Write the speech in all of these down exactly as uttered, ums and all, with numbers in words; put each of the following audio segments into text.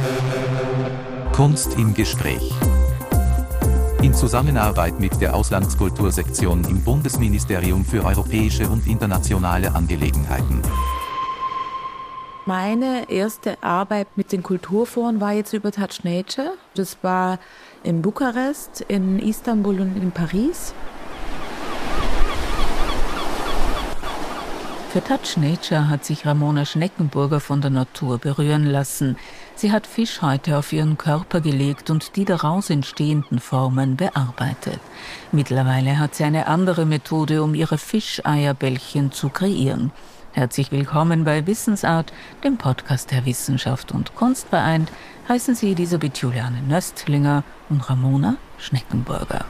Kunst im Gespräch. In Zusammenarbeit mit der Auslandskultursektion im Bundesministerium für europäische und internationale Angelegenheiten. Meine erste Arbeit mit den Kulturforen war jetzt über Touch Nature. Das war in Bukarest, in Istanbul und in Paris. Für Touch Nature hat sich Ramona Schneckenburger von der Natur berühren lassen. Sie hat Fischhäute auf ihren Körper gelegt und die daraus entstehenden Formen bearbeitet. Mittlerweile hat sie eine andere Methode, um ihre Fischeierbällchen zu kreieren. Herzlich willkommen bei Wissensart, dem Podcast der Wissenschaft und Kunst vereint, heißen Sie Elisabeth Juliane Nöstlinger und Ramona Schneckenburger.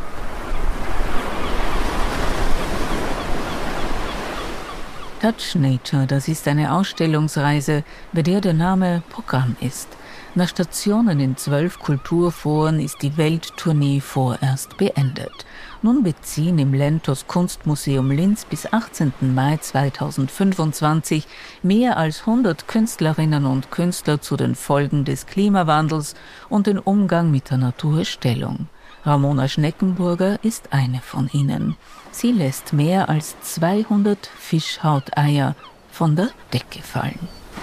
Touch Nature, das ist eine Ausstellungsreise, bei der der Name Programm ist. Nach Stationen in zwölf Kulturforen ist die Welttournee vorerst beendet. Nun beziehen im Lentos Kunstmuseum Linz bis achtzehnten Mai zweitausendfünfundzwanzig mehr als hundert Künstlerinnen und Künstler zu den Folgen des Klimawandels und den Umgang mit der Natur Stellung. Ramona Schneckenburger ist eine von ihnen. Sie lässt mehr als zweihundert Fischhauteier von der Decke fallen.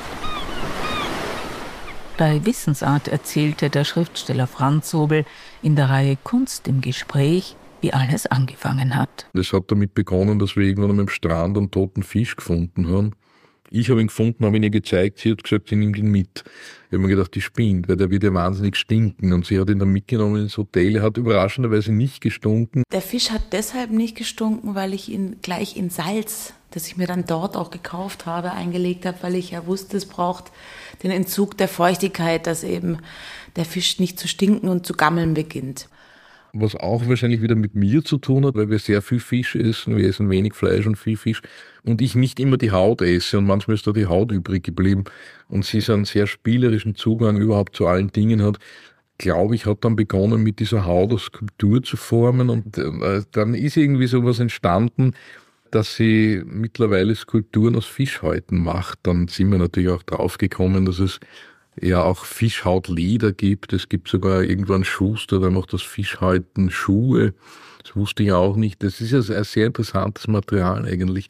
Bei Wissensart erzählte der Schriftsteller Franz Sobel in der Reihe Kunst im Gespräch, wie alles angefangen hat. Das hat damit begonnen, dass wir irgendwann am Strand einen toten Fisch gefunden haben. Ich habe ihn gefunden, habe ihn ihr gezeigt, sie hat gesagt, sie nimmt ihn mit. Ich habe mir gedacht, die spinnt, weil der wird ja wahnsinnig stinken. Und sie hat ihn dann mitgenommen ins Hotel, er hat überraschenderweise nicht gestunken. Der Fisch hat deshalb nicht gestunken, weil ich ihn gleich in Salz, das ich mir dann dort auch gekauft habe, eingelegt habe, weil ich ja wusste, es braucht den Entzug der Feuchtigkeit, dass eben der Fisch nicht zu stinken und zu gammeln beginnt. Was auch wahrscheinlich wieder mit mir zu tun hat, weil wir sehr viel Fisch essen. Wir essen wenig Fleisch und viel Fisch. Und ich nicht immer die Haut esse und manchmal ist da die Haut übrig geblieben. Und sie so einen sehr spielerischen Zugang überhaupt zu allen Dingen hat. Glaube ich, hat dann begonnen, mit dieser Haut eine Skulptur zu formen. Und äh, dann ist irgendwie sowas entstanden, dass sie mittlerweile Skulpturen aus Fischhäuten macht. Dann sind wir natürlich auch draufgekommen, dass es ja auch Fischhautleder gibt. Es gibt sogar irgendwo einen Schuster, der macht aus Fischhäuten Schuhe. Das wusste ich auch nicht. Das ist ja ein sehr interessantes Material eigentlich.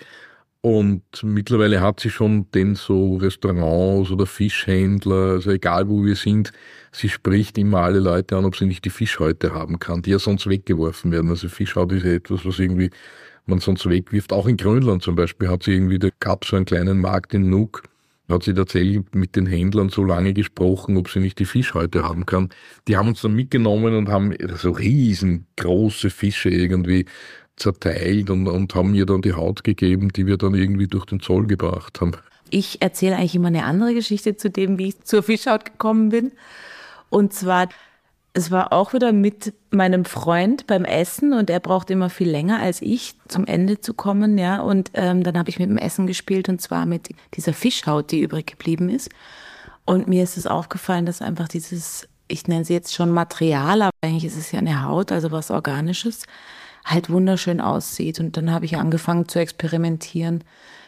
Und mittlerweile hat sie schon den so Restaurants oder Fischhändler, also egal wo wir sind, sie spricht immer alle Leute an, ob sie nicht die Fischhäute haben kann, die ja sonst weggeworfen werden. Also Fischhaut ist ja etwas, was irgendwie man sonst wegwirft. Auch in Grönland zum Beispiel hat sie irgendwie, da gab es so einen kleinen Markt in Nuuk, hat sie tatsächlich mit den Händlern so lange gesprochen, ob sie nicht die Fischhäute haben kann. Die haben uns dann mitgenommen und haben so riesengroße Fische irgendwie zerteilt und, und haben mir dann die Haut gegeben, die wir dann irgendwie durch den Zoll gebracht haben. Ich erzähle eigentlich immer eine andere Geschichte zu dem, wie ich zur Fischhaut gekommen bin. Und zwar, es war auch wieder mit meinem Freund beim Essen und er braucht immer viel länger als ich, zum Ende zu kommen, ja. Und ähm, dann habe ich mit dem Essen gespielt und zwar mit dieser Fischhaut, die übrig geblieben ist. Und mir ist es aufgefallen, dass einfach dieses, ich nenne sie jetzt schon Material, aber eigentlich ist es ja eine Haut, also was Organisches, halt wunderschön aussieht. Und dann habe ich angefangen zu experimentieren,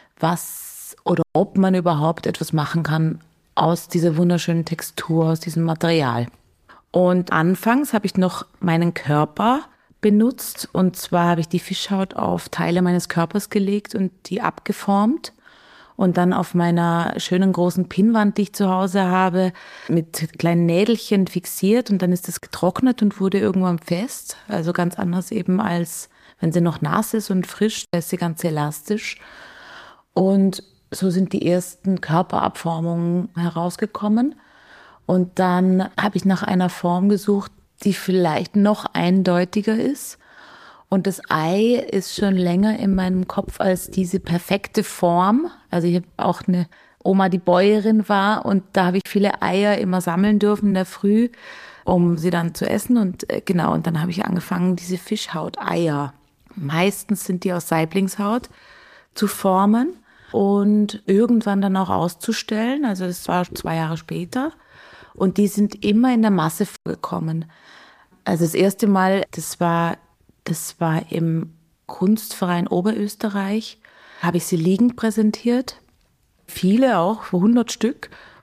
was oder ob man überhaupt etwas machen kann aus dieser wunderschönen Textur, aus diesem Material. Und anfangs habe ich noch meinen Körper benutzt. Und zwar habe ich die Fischhaut auf Teile meines Körpers gelegt und die abgeformt. Und dann auf meiner schönen großen Pinnwand, die ich zu Hause habe, mit kleinen Nädelchen fixiert. Und dann ist das getrocknet und wurde irgendwann fest. Also ganz anders eben als wenn sie noch nass ist und frisch, da ist sie ganz elastisch. Und so sind die ersten Körperabformungen herausgekommen. Und dann habe ich nach einer Form gesucht, die vielleicht noch eindeutiger ist. Und das Ei ist schon länger in meinem Kopf als diese perfekte Form. Also ich habe auch eine Oma, die Bäuerin war und da habe ich viele Eier immer sammeln dürfen in der Früh, um sie dann zu essen. Und äh, genau, und dann habe ich angefangen, diese Fischhaut-Eier, meistens sind die aus Saiblingshaut, zu formen und irgendwann dann auch auszustellen. Also das war zwei Jahre später. Und die sind immer in der Masse vorgekommen. Also das erste Mal, das war, das war im Kunstverein Oberösterreich, habe ich sie liegend präsentiert. Viele auch, hundert Stück.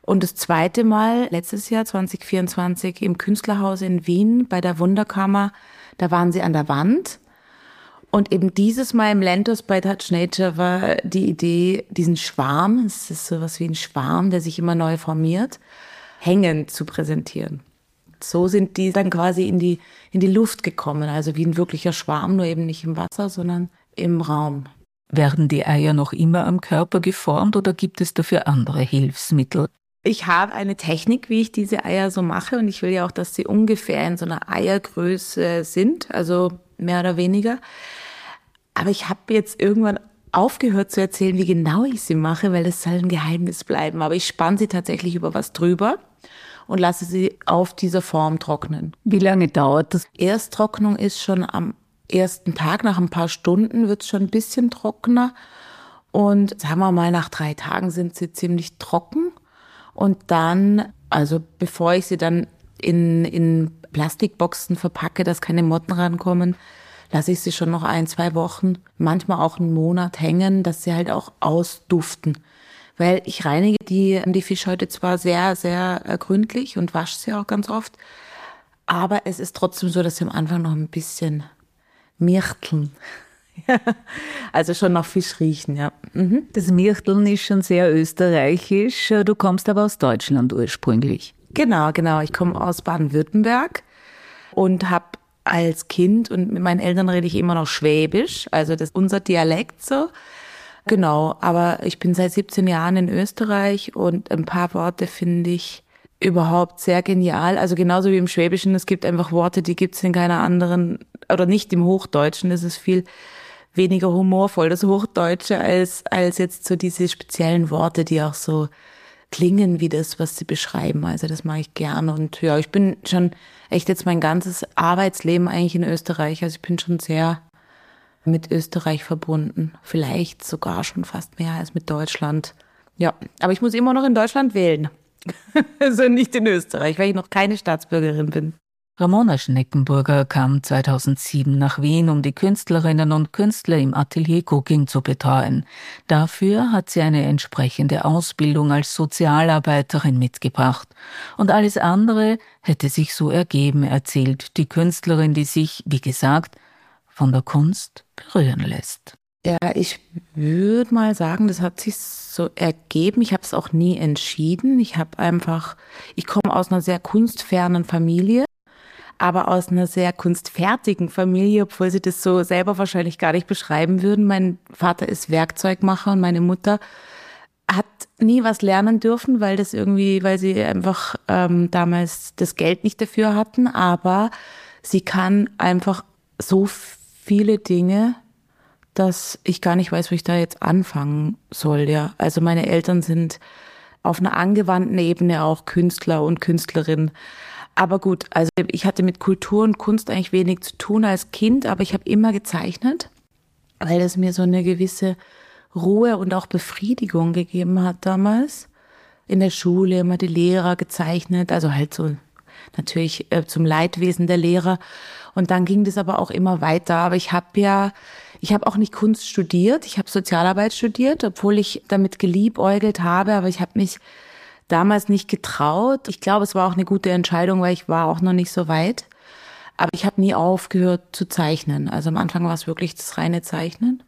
Und das zweite Mal, letztes Jahr, zwanzig vierundzwanzig, im Künstlerhaus in Wien bei der Wunderkammer, da waren sie an der Wand. Und eben dieses Mal im Lentos bei Touch Nature war die Idee, diesen Schwarm, es ist sowas wie ein Schwarm, der sich immer neu formiert, hängend zu präsentieren. So sind die dann quasi in die, in die Luft gekommen, also wie ein wirklicher Schwarm, nur eben nicht im Wasser, sondern im Raum. Werden die Eier noch immer am Körper geformt oder gibt es dafür andere Hilfsmittel? Ich habe eine Technik, wie ich diese Eier so mache, und ich will ja auch, dass sie ungefähr in so einer Eiergröße sind, also mehr oder weniger. Aber ich habe jetzt irgendwann aufgehört zu erzählen, wie genau ich sie mache, weil das soll ein Geheimnis bleiben. Aber ich spanne sie tatsächlich über was drüber und lasse sie auf dieser Form trocknen. Wie lange dauert das? Ersttrocknung ist schon am ersten Tag, nach ein paar Stunden wird es schon ein bisschen trockener. Und sagen wir mal, nach drei Tagen sind sie ziemlich trocken. Und dann, also bevor ich sie dann in, in Plastikboxen verpacke, dass keine Motten rankommen, lasse ich sie schon noch ein, zwei Wochen, manchmal auch einen Monat hängen, dass sie halt auch ausduften. Weil ich reinige die, die Fischhäute zwar sehr, sehr gründlich und wasche sie auch ganz oft, aber es ist trotzdem so, dass sie am Anfang noch ein bisschen mirteln. Also schon nach Fisch riechen, ja. Mhm. Das Mirteln ist schon sehr österreichisch. Du kommst aber aus Deutschland ursprünglich. Genau, genau. Ich komme aus Baden-Württemberg und habe als Kind, und mit meinen Eltern rede ich immer noch Schwäbisch, also das ist unser Dialekt so. Genau, aber ich bin seit siebzehn Jahren in Österreich und ein paar Worte finde ich überhaupt sehr genial. Also genauso wie im Schwäbischen, es gibt einfach Worte, die gibt es in keiner anderen, oder nicht im Hochdeutschen. Das ist viel weniger humorvoll, das Hochdeutsche, als, als jetzt so diese speziellen Worte, die auch so klingen wie das, was sie beschreiben. Also das mache ich gern. Und ja, ich bin schon echt jetzt mein ganzes Arbeitsleben eigentlich in Österreich. Also ich bin schon sehr mit Österreich verbunden. Vielleicht sogar schon fast mehr als mit Deutschland. Ja, aber ich muss immer noch in Deutschland wählen. Also nicht in Österreich, weil ich noch keine Staatsbürgerin bin. Ramona Schneckenburger kam zweitausendsieben nach Wien, um die Künstlerinnen und Künstler im Atelier Cooking zu betreuen. Dafür hat sie eine entsprechende Ausbildung als Sozialarbeiterin mitgebracht. Und alles andere hätte sich so ergeben, erzählt die Künstlerin, die sich, wie gesagt, von der Kunst berühren lässt. Ja, ich würde mal sagen, das hat sich so ergeben. Ich habe es auch nie entschieden. Ich habe einfach, ich komme aus einer sehr kunstfernen Familie, aber aus einer sehr kunstfertigen Familie, obwohl sie das so selber wahrscheinlich gar nicht beschreiben würden. Mein Vater ist Werkzeugmacher und meine Mutter hat nie was lernen dürfen, weil das irgendwie, weil sie einfach ähm, damals das Geld nicht dafür hatten. Aber sie kann einfach so viele Dinge, dass ich gar nicht weiß, wo ich da jetzt anfangen soll. Ja, also meine Eltern sind auf einer angewandten Ebene auch Künstler und Künstlerin. Aber gut, also ich hatte mit Kultur und Kunst eigentlich wenig zu tun als Kind, aber ich habe immer gezeichnet, weil das mir so eine gewisse Ruhe und auch Befriedigung gegeben hat damals. In der Schule immer die Lehrer gezeichnet, also halt so natürlich äh, zum Leidwesen der Lehrer. Und dann ging das aber auch immer weiter. Aber ich habe ja, ich habe auch nicht Kunst studiert, ich habe Sozialarbeit studiert, obwohl ich damit geliebäugelt habe, aber ich habe mich damals nicht getraut. Ich glaube, es war auch eine gute Entscheidung, weil ich war auch noch nicht so weit. Aber ich habe nie aufgehört zu zeichnen. Also am Anfang war es wirklich das reine Zeichnen.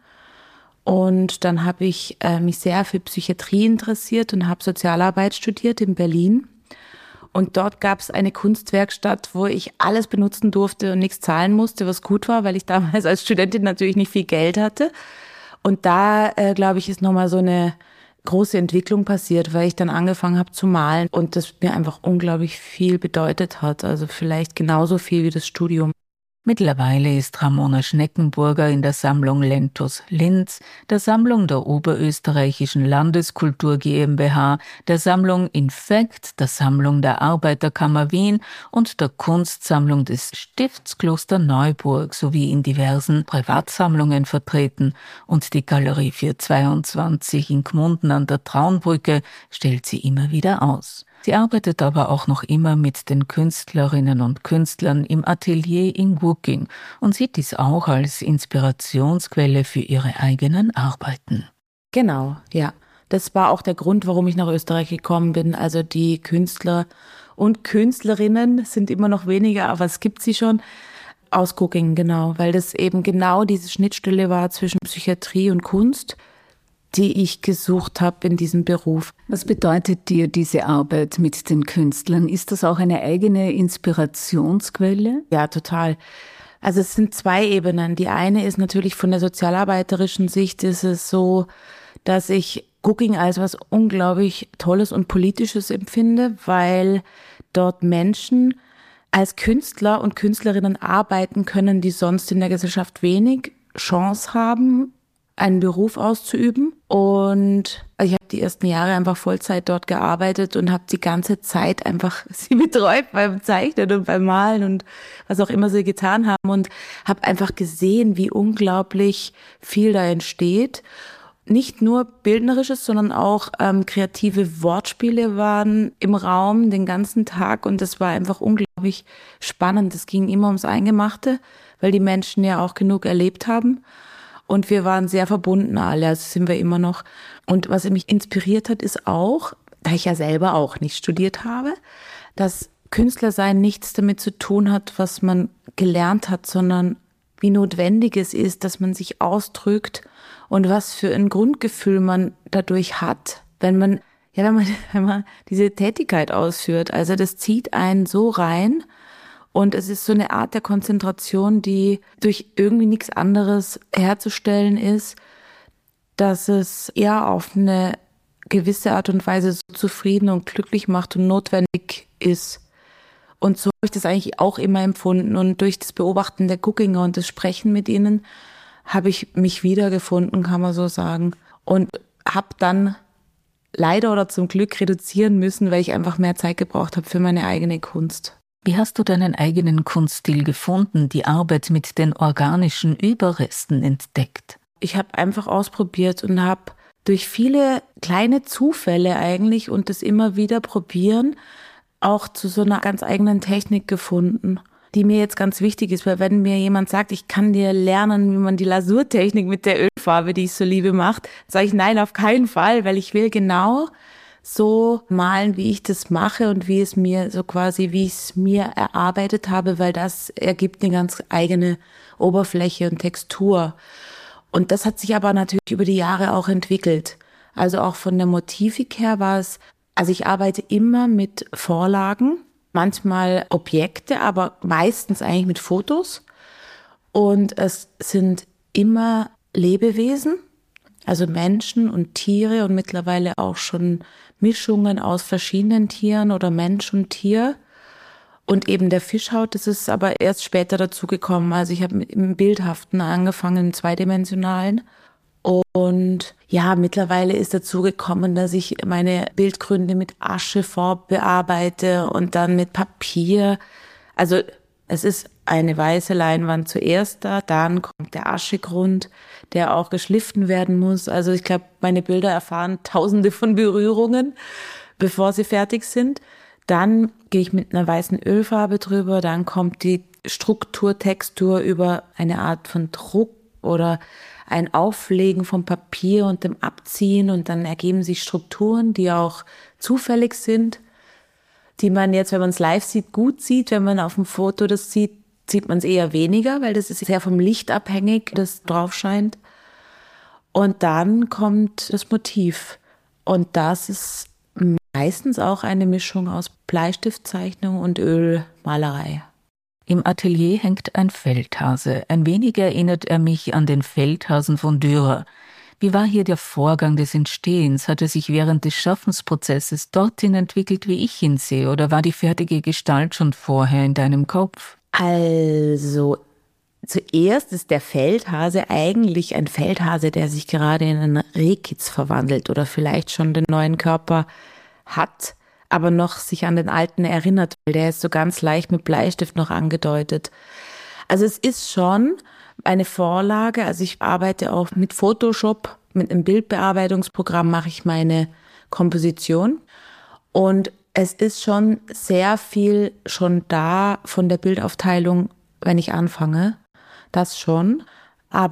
Und dann habe ich äh, mich sehr für Psychiatrie interessiert und habe Sozialarbeit studiert in Berlin. Und dort gab es eine Kunstwerkstatt, wo ich alles benutzen durfte und nichts zahlen musste, was gut war, weil ich damals als Studentin natürlich nicht viel Geld hatte. Und da, äh, glaube ich, ist nochmal so eine große Entwicklung passiert, weil ich dann angefangen habe zu malen und das mir einfach unglaublich viel bedeutet hat. Also vielleicht genauso viel wie das Studium. Mittlerweile ist Ramona Schneckenburger in der Sammlung Lentos Linz, der Sammlung der Oberösterreichischen Landeskultur GmbH, der Sammlung Infekt, der Sammlung der Arbeiterkammer Wien und der Kunstsammlung des Stiftskloster Neuburg sowie in diversen Privatsammlungen vertreten. Und die Galerie vierhundertzweiundzwanzig in Gmunden an der Traunbrücke stellt sie immer wieder aus. Sie arbeitet aber auch noch immer mit den Künstlerinnen und Künstlern im Atelier in Cooking und sieht dies auch als Inspirationsquelle für ihre eigenen Arbeiten. Genau, ja. Das war auch der Grund, warum ich nach Österreich gekommen bin. Also die Künstler und Künstlerinnen sind immer noch weniger, aber es gibt sie schon. Aus Gugging, genau, weil das eben genau diese Schnittstelle war zwischen Psychiatrie und Kunst, die ich gesucht habe in diesem Beruf. Was bedeutet dir diese Arbeit mit den Künstlern? Ist das auch eine eigene Inspirationsquelle? Ja, total. Also es sind zwei Ebenen. Die eine ist natürlich von der sozialarbeiterischen Sicht ist es so, dass ich Gugging als was unglaublich Tolles und Politisches empfinde, weil dort Menschen als Künstler und Künstlerinnen arbeiten können, die sonst in der Gesellschaft wenig Chance haben, einen Beruf auszuüben. Und ich habe die ersten Jahre einfach Vollzeit dort gearbeitet und habe die ganze Zeit einfach sie betreut beim Zeichnen und beim Malen und was auch immer sie getan haben und habe einfach gesehen, wie unglaublich viel da entsteht. Nicht nur Bildnerisches, sondern auch ähm, kreative Wortspiele waren im Raum den ganzen Tag und das war einfach unglaublich spannend. Es ging immer ums Eingemachte, weil die Menschen ja auch genug erlebt haben und wir waren sehr verbunden alle, also sind wir immer noch. Und was mich inspiriert hat, ist auch, da ich ja selber auch nicht studiert habe, dass Künstlersein nichts damit zu tun hat, was man gelernt hat, sondern wie notwendig es ist, dass man sich ausdrückt und was für ein Grundgefühl man dadurch hat, wenn man, ja, wenn man, wenn man diese Tätigkeit ausführt. Also das zieht einen so rein und es ist so eine Art der Konzentration, die durch irgendwie nichts anderes herzustellen ist, dass es eher auf eine gewisse Art und Weise so zufrieden und glücklich macht und notwendig ist. Und so habe ich das eigentlich auch immer empfunden. Und durch das Beobachten der Gugginger und das Sprechen mit ihnen habe ich mich wiedergefunden, kann man so sagen. Und habe dann leider oder zum Glück reduzieren müssen, weil ich einfach mehr Zeit gebraucht habe für meine eigene Kunst. Wie hast du deinen eigenen Kunststil gefunden, die Arbeit mit den organischen Überresten entdeckt? Ich habe einfach ausprobiert und habe durch viele kleine Zufälle eigentlich und das immer wieder probieren auch zu so einer ganz eigenen Technik gefunden, die mir jetzt ganz wichtig ist, weil wenn mir jemand sagt, ich kann dir lernen, wie man die Lasurtechnik mit der Ölfarbe, die ich so liebe, macht, sage ich nein, auf keinen Fall, weil ich will genau so malen, wie ich das mache und wie es mir so quasi, wie ich es mir erarbeitet habe, weil das ergibt eine ganz eigene Oberfläche und Textur. Und das hat sich aber natürlich über die Jahre auch entwickelt. Also auch von der Motivik her war es, also ich arbeite immer mit Vorlagen, manchmal Objekte, aber meistens eigentlich mit Fotos. Und es sind immer Lebewesen, also Menschen und Tiere und mittlerweile auch schon Mischungen aus verschiedenen Tieren oder Mensch und Tier. Und eben der Fischhaut, das ist aber erst später dazu gekommen. Also ich habe im Bildhaften angefangen, im Zweidimensionalen. Und ja, mittlerweile ist dazu gekommen, dass ich meine Bildgründe mit Aschefarbe bearbeite und dann mit Papier. Also es ist eine weiße Leinwand zuerst da, dann kommt der Aschegrund, der auch geschliffen werden muss. Also ich glaube, meine Bilder erfahren tausende von Berührungen, bevor sie fertig sind. Dann gehe ich mit einer weißen Ölfarbe drüber, dann kommt die Struktur, Textur über eine Art von Druck oder ein Auflegen vom Papier und dem Abziehen und dann ergeben sich Strukturen, die auch zufällig sind, die man jetzt, wenn man es live sieht, gut sieht. Wenn man auf dem Foto das sieht, sieht man es eher weniger, weil das ist sehr vom Licht abhängig, das drauf scheint. Und dann kommt das Motiv und das ist meistens auch eine Mischung aus Bleistiftzeichnung und Ölmalerei. Im Atelier hängt ein Feldhase. Ein wenig erinnert er mich an den Feldhasen von Dürer. Wie war hier der Vorgang des Entstehens? Hat er sich während des Schaffensprozesses dorthin entwickelt, wie ich ihn sehe? Oder war die fertige Gestalt schon vorher in deinem Kopf? Also, zuerst ist der Feldhase eigentlich ein Feldhase, der sich gerade in einen Rehkitz verwandelt oder vielleicht schon den neuen Körper hat, aber noch sich an den alten erinnert, weil der ist so ganz leicht mit Bleistift noch angedeutet. Also es ist schon eine Vorlage, also ich arbeite auch mit Photoshop, mit einem Bildbearbeitungsprogramm mache ich meine Komposition und es ist schon sehr viel schon da von der Bildaufteilung, wenn ich anfange, das schon, aber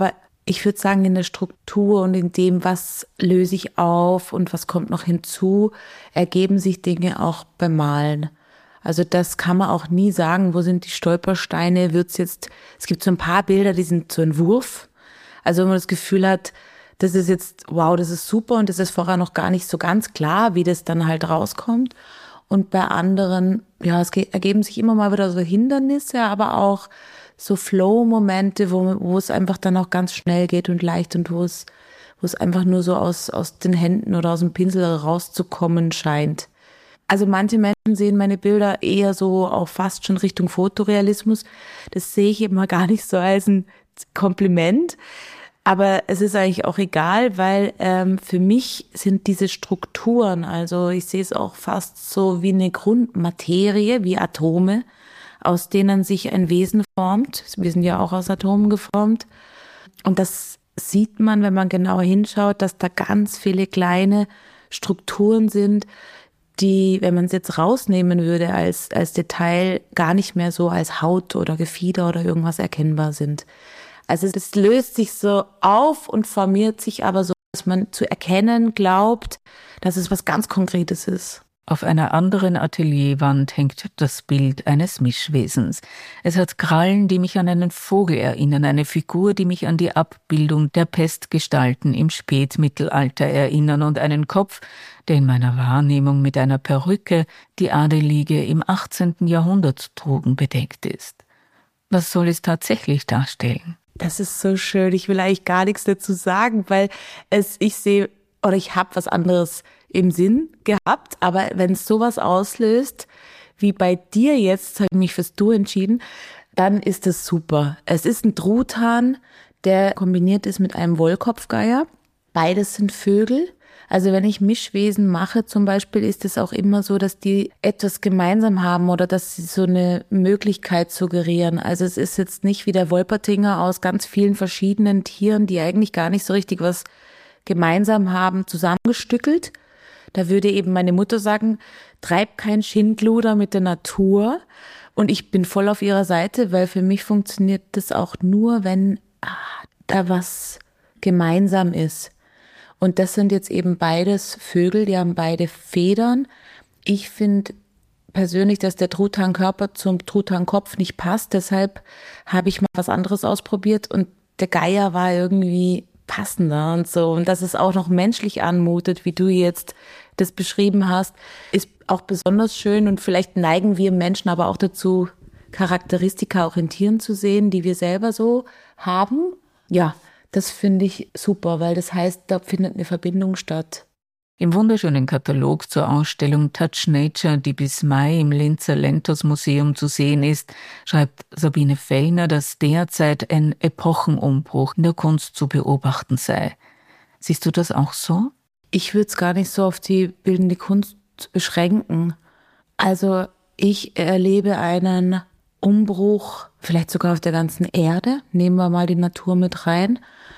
Ich würde sagen, in der Struktur und in dem, was löse ich auf und was kommt noch hinzu, ergeben sich Dinge auch beim Malen. Also das kann man auch nie sagen, wo sind die Stolpersteine, wird's jetzt, es gibt so ein paar Bilder, die sind so ein Wurf. Also wenn man das Gefühl hat, das ist jetzt, wow, das ist super und das ist vorher noch gar nicht so ganz klar, wie das dann halt rauskommt. Und bei anderen, ja, es ergeben sich immer mal wieder so Hindernisse, aber auch so Flow-Momente, wo, wo es einfach dann auch ganz schnell geht und leicht und wo es, wo es einfach nur so aus, aus den Händen oder aus dem Pinsel rauszukommen scheint. Also manche Menschen sehen meine Bilder eher so auch fast schon Richtung Fotorealismus. Das sehe ich immer gar nicht so als ein Kompliment. Aber es ist eigentlich auch egal, weil ähm, für mich sind diese Strukturen, also ich sehe es auch fast so wie eine Grundmaterie, wie Atome, aus denen sich ein Wesen formt. Wir sind ja auch aus Atomen geformt. Und das sieht man, wenn man genauer hinschaut, dass da ganz viele kleine Strukturen sind, die, wenn man es jetzt rausnehmen würde als, als Detail, gar nicht mehr so als Haut oder Gefieder oder irgendwas erkennbar sind. Also das löst sich so auf und formiert sich aber so, dass man zu erkennen glaubt, dass es was ganz Konkretes ist. Auf einer anderen Atelierwand hängt das Bild eines Mischwesens. Es hat Krallen, die mich an einen Vogel erinnern, eine Figur, die mich an die Abbildung der Pestgestalten im Spätmittelalter erinnern und einen Kopf, der in meiner Wahrnehmung mit einer Perücke, die Adelige im achtzehnten Jahrhundert trugen, bedeckt ist. Was soll es tatsächlich darstellen? Das ist so schön. Ich will eigentlich gar nichts dazu sagen, weil es, ich sehe, oder ich habe was anderes im Sinn gehabt, aber wenn es sowas auslöst, wie bei dir jetzt, habe ich mich fürs Du entschieden, dann ist es super. Es ist ein Truthahn, der kombiniert ist mit einem Wollkopfgeier. Beides sind Vögel. Also wenn ich Mischwesen mache zum Beispiel, ist es auch immer so, dass die etwas gemeinsam haben oder dass sie so eine Möglichkeit suggerieren. Also es ist jetzt nicht wie der Wolpertinger aus ganz vielen verschiedenen Tieren, die eigentlich gar nicht so richtig was gemeinsam haben, zusammengestückelt. Da würde eben meine Mutter sagen, treib kein Schindluder mit der Natur. Und ich bin voll auf ihrer Seite, weil für mich funktioniert das auch nur, wenn ah, da was gemeinsam ist. Und das sind jetzt eben beides Vögel, die haben beide Federn. Ich finde persönlich, dass der Truthahnkörper zum Truthankopf nicht passt. Deshalb habe ich mal was anderes ausprobiert und der Geier war irgendwie passender und so. Und dass es auch noch menschlich anmutet, wie du jetzt das beschrieben hast, ist auch besonders schön. Und vielleicht neigen wir Menschen aber auch dazu, Charakteristika auch in Tieren zu sehen, die wir selber so haben. Ja, das finde ich super, weil das heißt, da findet eine Verbindung statt. Im wunderschönen Katalog zur Ausstellung Touch Nature, die bis Mai im Linzer Lentos Museum zu sehen ist, schreibt Sabine Fellner, dass derzeit ein Epochenumbruch in der Kunst zu beobachten sei. Siehst du das auch so? Ich würde es gar nicht so auf die bildende Kunst beschränken. Also ich erlebe einen Umbruch, vielleicht sogar auf der ganzen Erde. Nehmen wir mal die Natur mit rein,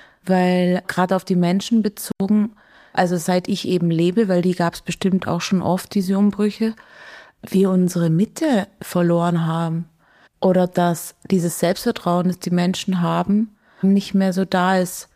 weil gerade auf die Menschen bezogen, also seit ich eben lebe, weil die gab es bestimmt auch schon oft, diese Umbrüche, wir unsere Mitte verloren haben. Oder dass dieses Selbstvertrauen, das die Menschen haben, nicht mehr so da ist.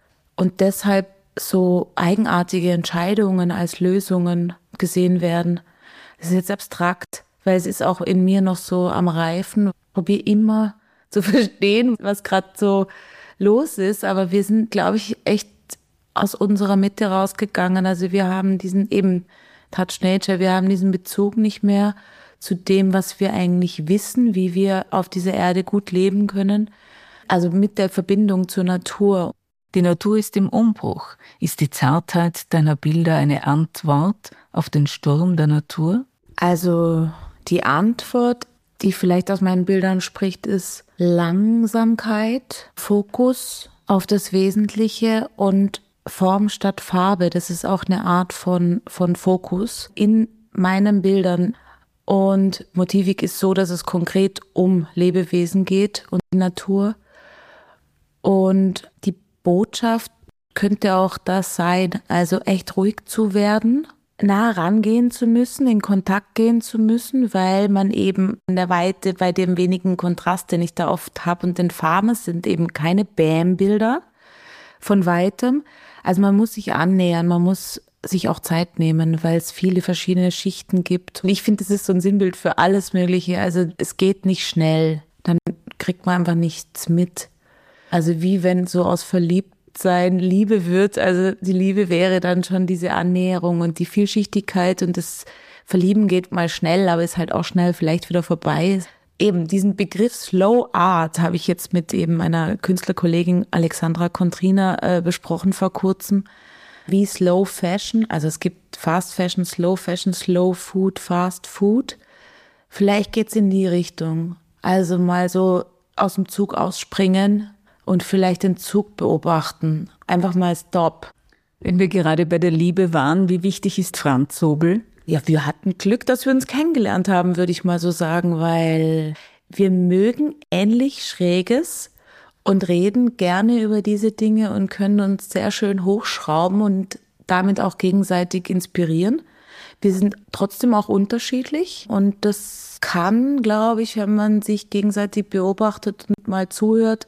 Und deshalb so eigenartige Entscheidungen als Lösungen gesehen werden. Das ist jetzt abstrakt, weil es ist auch in mir noch so am Reifen. Ich probiere immer zu verstehen, was gerade so los ist. Aber wir sind, glaube ich, echt aus unserer Mitte rausgegangen. Also wir haben diesen eben Touch Nature, wir haben diesen Bezug nicht mehr zu dem, was wir eigentlich wissen, wie wir auf dieser Erde gut leben können. Also mit der Verbindung zur Natur. Die Natur ist im Umbruch. Ist die Zartheit deiner Bilder eine Antwort auf den Sturm der Natur? Also die Antwort, die vielleicht aus meinen Bildern spricht, ist Langsamkeit, Fokus auf das Wesentliche und Form statt Farbe. Das ist auch eine Art von, von Fokus in meinen Bildern. Und Motivik ist so, dass es konkret um Lebewesen geht und die Natur. Und die Botschaft könnte auch das sein, also echt ruhig zu werden, nah rangehen zu müssen, in Kontakt gehen zu müssen, weil man eben in der Weite bei dem wenigen Kontrast, den ich da oft habe und den Farben, es sind eben keine Bam-Bilder, von weitem. Also man muss sich annähern, man muss sich auch Zeit nehmen, weil es viele verschiedene Schichten gibt. Und ich finde, das ist so ein Sinnbild für alles Mögliche. Also es geht nicht schnell, dann kriegt man einfach nichts mit. Also wie wenn so aus Verliebtsein Liebe wird, also die Liebe wäre dann schon diese Annäherung und die Vielschichtigkeit und das Verlieben geht mal schnell, aber ist halt auch schnell vielleicht wieder vorbei. Eben diesen Begriff Slow Art habe ich jetzt mit eben meiner Künstlerkollegin Alexandra Kontrina äh, besprochen vor kurzem. Wie Slow Fashion, also es gibt Fast Fashion, Slow Fashion, Slow Food, Fast Food. Vielleicht geht's in die Richtung. Also mal so aus dem Zug ausspringen und vielleicht den Zug beobachten. Einfach mal Stop. Wenn wir gerade bei der Liebe waren, wie wichtig ist Franz Sobel? Ja, wir hatten Glück, dass wir uns kennengelernt haben, würde ich mal so sagen, weil wir mögen ähnlich Schräges und reden gerne über diese Dinge und können uns sehr schön hochschrauben und damit auch gegenseitig inspirieren. Wir sind trotzdem auch unterschiedlich und das kann, glaube ich, wenn man sich gegenseitig beobachtet und mal zuhört,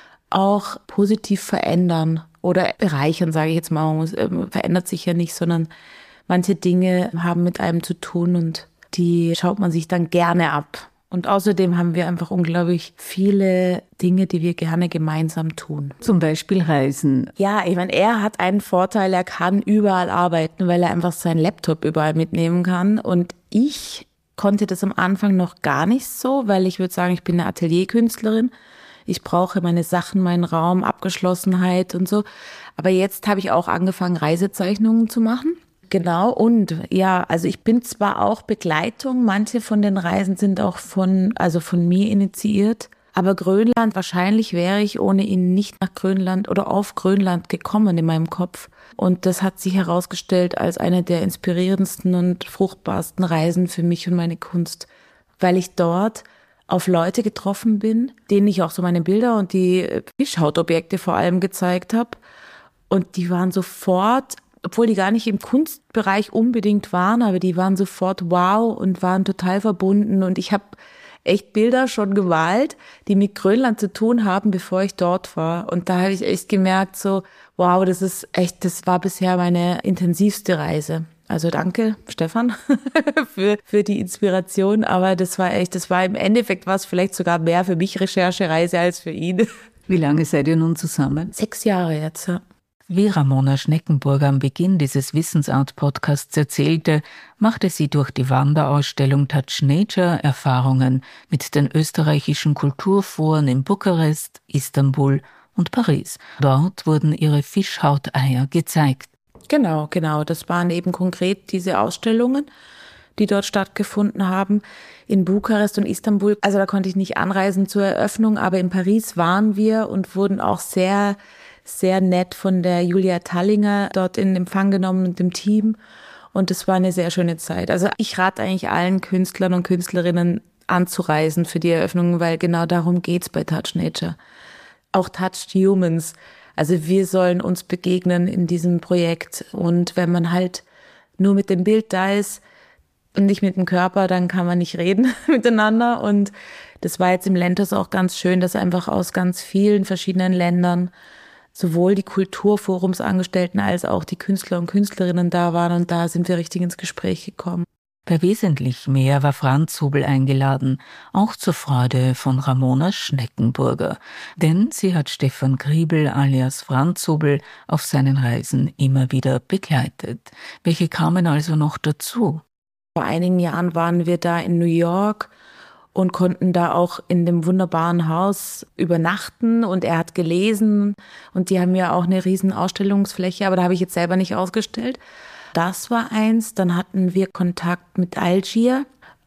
auch positiv verändern oder bereichern, sage ich jetzt mal. Man muss, äh, verändert sich ja nicht, sondern manche Dinge haben mit einem zu tun und die schaut man sich dann gerne ab. Und außerdem haben wir einfach unglaublich viele Dinge, die wir gerne gemeinsam tun. Zum Beispiel Reisen. Ja, ich meine, er hat einen Vorteil, er kann überall arbeiten, weil er einfach seinen Laptop überall mitnehmen kann. Und ich konnte das am Anfang noch gar nicht so, weil ich würde sagen, ich bin eine Atelierkünstlerin. Ich brauche meine Sachen, meinen Raum, Abgeschlossenheit und so. Aber jetzt habe ich auch angefangen, Reisezeichnungen zu machen. Genau, und ja, also ich bin zwar auch Begleitung, manche von den Reisen sind auch von, also von mir initiiert, aber Grönland, wahrscheinlich wäre ich ohne ihn nicht nach Grönland oder auf Grönland gekommen in meinem Kopf. Und das hat sich herausgestellt als eine der inspirierendsten und fruchtbarsten Reisen für mich und meine Kunst, weil ich dort auf Leute getroffen bin, denen ich auch so meine Bilder und die Fischhautobjekte vor allem gezeigt habe. Und die waren sofort, obwohl die gar nicht im Kunstbereich unbedingt waren, aber die waren sofort wow und waren total verbunden. Und ich habe echt Bilder schon gemalt, die mit Grönland zu tun haben, bevor ich dort war. Und da habe ich echt gemerkt, so wow, das ist echt, das war bisher meine intensivste Reise. Also danke, Stefan, für, für die Inspiration. Aber das war echt, das war im Endeffekt was vielleicht sogar mehr für mich Recherchereise als für ihn. Wie lange seid ihr nun zusammen? Sechs Jahre jetzt, ja. Wie Ramona Schneckenburger am Beginn dieses Wissensart-Podcasts erzählte, machte sie durch die Wanderausstellung Touch Nature Erfahrungen mit den österreichischen Kulturforen in Bukarest, Istanbul und Paris. Dort wurden ihre Fischhauteier gezeigt. Genau, genau. Das waren eben konkret diese Ausstellungen, die dort stattgefunden haben, in Bukarest und Istanbul. Also da konnte ich nicht anreisen zur Eröffnung, aber in Paris waren wir und wurden auch sehr, sehr nett von der Julia Tallinger dort in Empfang genommen und dem Team. Und es war eine sehr schöne Zeit. Also ich rate eigentlich allen Künstlern und Künstlerinnen anzureisen für die Eröffnung, weil genau darum geht's bei Touch Nature. Auch Touched Humans. Also wir sollen uns begegnen in diesem Projekt. Und wenn man halt nur mit dem Bild da ist und nicht mit dem Körper, dann kann man nicht reden miteinander. Und das war jetzt im Lentos auch ganz schön, dass einfach aus ganz vielen verschiedenen Ländern sowohl die Kulturforumsangestellten als auch die Künstler und Künstlerinnen da waren. Und da sind wir richtig ins Gespräch gekommen. Bei wesentlich mehr war Franz Sobel eingeladen, auch zur Freude von Ramona Schneckenburger. Denn sie hat Stefan Griebel alias Franz Sobel auf seinen Reisen immer wieder begleitet. Welche kamen also noch dazu? Vor einigen Jahren waren wir da in New York und konnten da auch in dem wunderbaren Haus übernachten und er hat gelesen und die haben ja auch eine riesen Ausstellungsfläche, aber da habe ich jetzt selber nicht ausgestellt. Das war eins. Dann hatten wir Kontakt mit Algier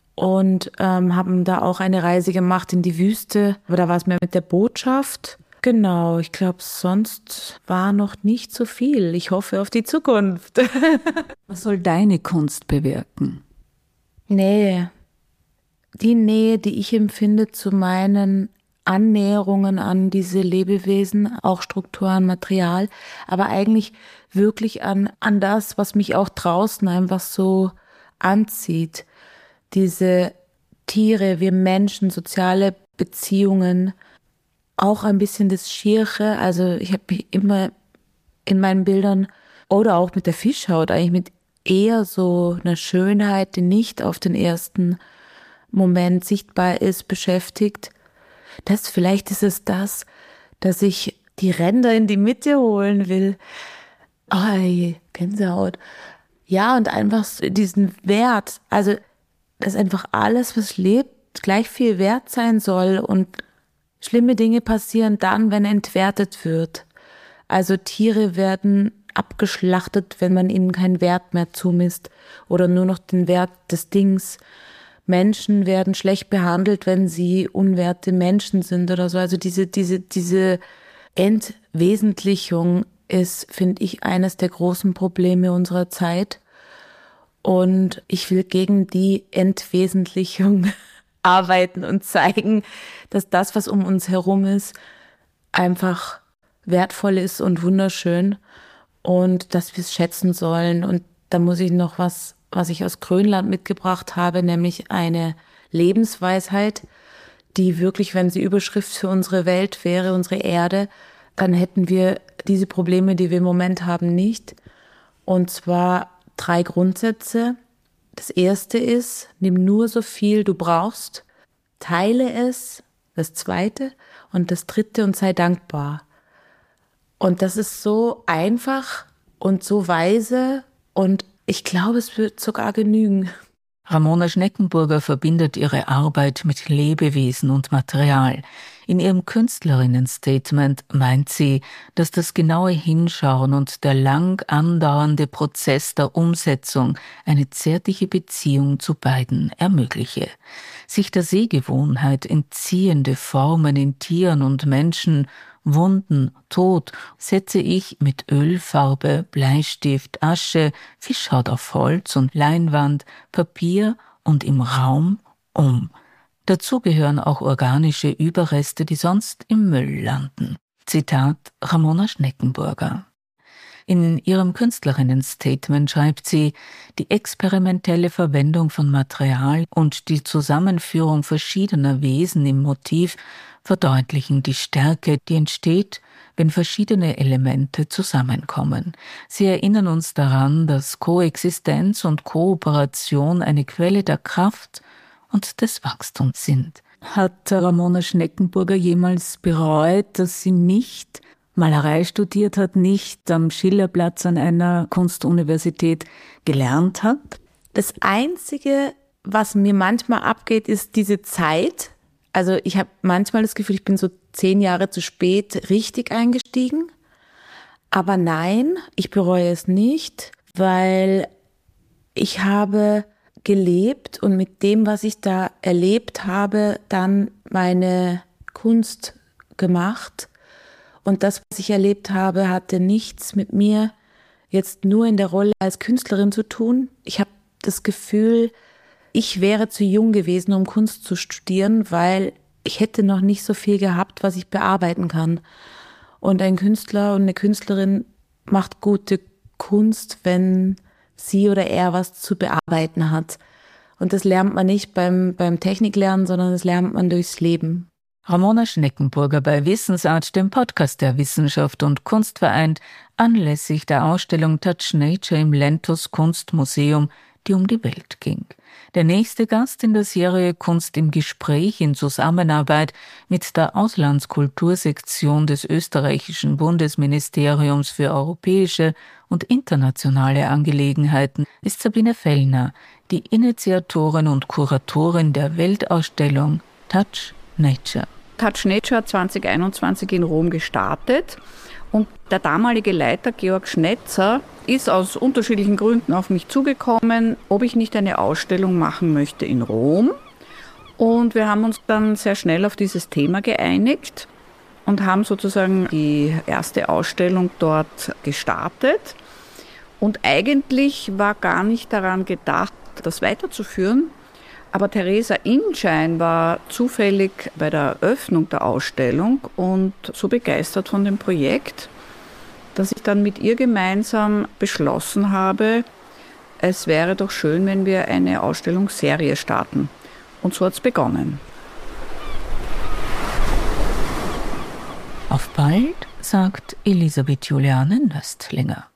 und ähm, haben da auch eine Reise gemacht in die Wüste. Aber da war es mehr mit der Botschaft. Genau, ich glaube, sonst war noch nicht so viel. Ich hoffe auf die Zukunft. Was soll deine Kunst bewirken? Nähe. Die Nähe, die ich empfinde zu meinen Annäherungen an diese Lebewesen, auch Strukturen, Material, aber eigentlich wirklich an, an das, was mich auch draußen einfach so anzieht. Diese Tiere, wir Menschen, soziale Beziehungen, auch ein bisschen das Schiere. Also ich habe mich immer in meinen Bildern oder auch mit der Fischhaut, eigentlich mit eher so einer Schönheit, die nicht auf den ersten Moment sichtbar ist, beschäftigt. Das, vielleicht ist es das, dass ich die Ränder in die Mitte holen will. Ai, Gänsehaut. Ja, und einfach diesen Wert, also dass einfach alles, was lebt, gleich viel wert sein soll und schlimme Dinge passieren dann, wenn entwertet wird. Also Tiere werden abgeschlachtet, wenn man ihnen keinen Wert mehr zumisst oder nur noch den Wert des Dings. Menschen werden schlecht behandelt, wenn sie unwerte Menschen sind oder so. Also diese, diese, diese Entwesentlichung ist, finde ich, eines der großen Probleme unserer Zeit. Und ich will gegen die Entwesentlichung arbeiten und zeigen, dass das, was um uns herum ist, einfach wertvoll ist und wunderschön und dass wir es schätzen sollen. Und da muss ich noch was, was ich aus Grönland mitgebracht habe, nämlich eine Lebensweisheit, die wirklich, wenn sie Überschrift für unsere Welt wäre, unsere Erde, dann hätten wir diese Probleme, die wir im Moment haben, nicht. Und zwar drei Grundsätze. Das erste ist, nimm nur so viel du brauchst, teile es. Das zweite und das dritte und sei dankbar. Und das ist so einfach und so weise und ich glaube, es wird sogar genügen. Ramona Schneckenburger verbindet ihre Arbeit mit Lebewesen und Material. In ihrem Künstlerinnen-Statement meint sie, dass das genaue Hinschauen und der lang andauernde Prozess der Umsetzung eine zärtliche Beziehung zu beiden ermögliche. Sich der Sehgewohnheit entziehende Formen in Tieren und Menschen, Wunden, Tod, setze ich mit Ölfarbe, Bleistift, Asche, Fischhaut auf Holz und Leinwand, Papier und im Raum um. Dazu gehören auch organische Überreste, die sonst im Müll landen. Zitat Ramona Schneckenburger. In ihrem Künstlerinnen-Statement schreibt sie, die experimentelle Verwendung von Material und die Zusammenführung verschiedener Wesen im Motiv verdeutlichen die Stärke, die entsteht, wenn verschiedene Elemente zusammenkommen. Sie erinnern uns daran, dass Koexistenz und Kooperation eine Quelle der Kraft und des Wachstums sind. Hat Ramona Schneckenburger jemals bereut, dass sie nicht Malerei studiert hat, nicht am Schillerplatz an einer Kunstuniversität gelernt hat? Das Einzige, was mir manchmal abgeht, ist diese Zeit. Also ich habe manchmal das Gefühl, ich bin so zehn Jahre zu spät richtig eingestiegen. Aber nein, ich bereue es nicht, weil ich habe gelebt und mit dem, was ich da erlebt habe, dann meine Kunst gemacht. Und das, was ich erlebt habe, hatte nichts mit mir jetzt nur in der Rolle als Künstlerin zu tun. Ich habe das Gefühl, ich wäre zu jung gewesen, um Kunst zu studieren, weil ich hätte noch nicht so viel gehabt, was ich bearbeiten kann. Und ein Künstler und eine Künstlerin macht gute Kunst, wenn sie oder er was zu bearbeiten hat. Und das lernt man nicht beim, beim Techniklernen, sondern das lernt man durchs Leben. Ramona Schneckenburger bei Wissensart, dem Podcast der Wissenschaft und Kunst vereint, anlässlich der Ausstellung Touch Nature im Lentos Kunstmuseum, die um die Welt ging. Der nächste Gast in der Serie Kunst im Gespräch in Zusammenarbeit mit der Auslandskultursektion des österreichischen Bundesministeriums für europäische und internationale Angelegenheiten ist Sabine Fellner, die Initiatorin und Kuratorin der Weltausstellung Touch Nature. Touch Nature zwanzig einundzwanzig in Rom gestartet und der damalige Leiter Georg Schnetzer ist aus unterschiedlichen Gründen auf mich zugekommen, ob ich nicht eine Ausstellung machen möchte in Rom. Und wir haben uns dann sehr schnell auf dieses Thema geeinigt und haben sozusagen die erste Ausstellung dort gestartet. Und eigentlich war gar nicht daran gedacht, das weiterzuführen. Aber Theresa Inschein war zufällig bei der Eröffnung der Ausstellung und so begeistert von dem Projekt, dass ich dann mit ihr gemeinsam beschlossen habe, es wäre doch schön, wenn wir eine Ausstellungsserie starten. Und so hat es begonnen. Auf bald, sagt Elisabeth Juliane Nöstlinger.